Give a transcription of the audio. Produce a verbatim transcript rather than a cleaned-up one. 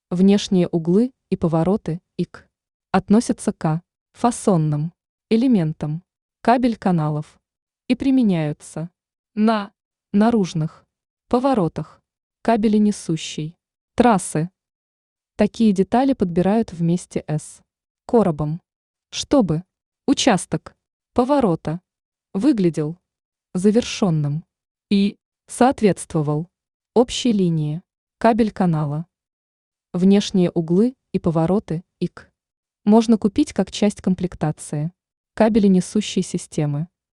Внешние углы и повороты ИК относятся к фасонным элементам кабель каналов и применяются на наружных поворотах кабеленесущей трассы. Такие детали подбирают вместе с коробом, чтобы участок поворота выглядел завершенным и соответствовал общей линии кабель канала. Внешние углы и повороты ИК можно купить как часть комплектации кабеленесущей системы.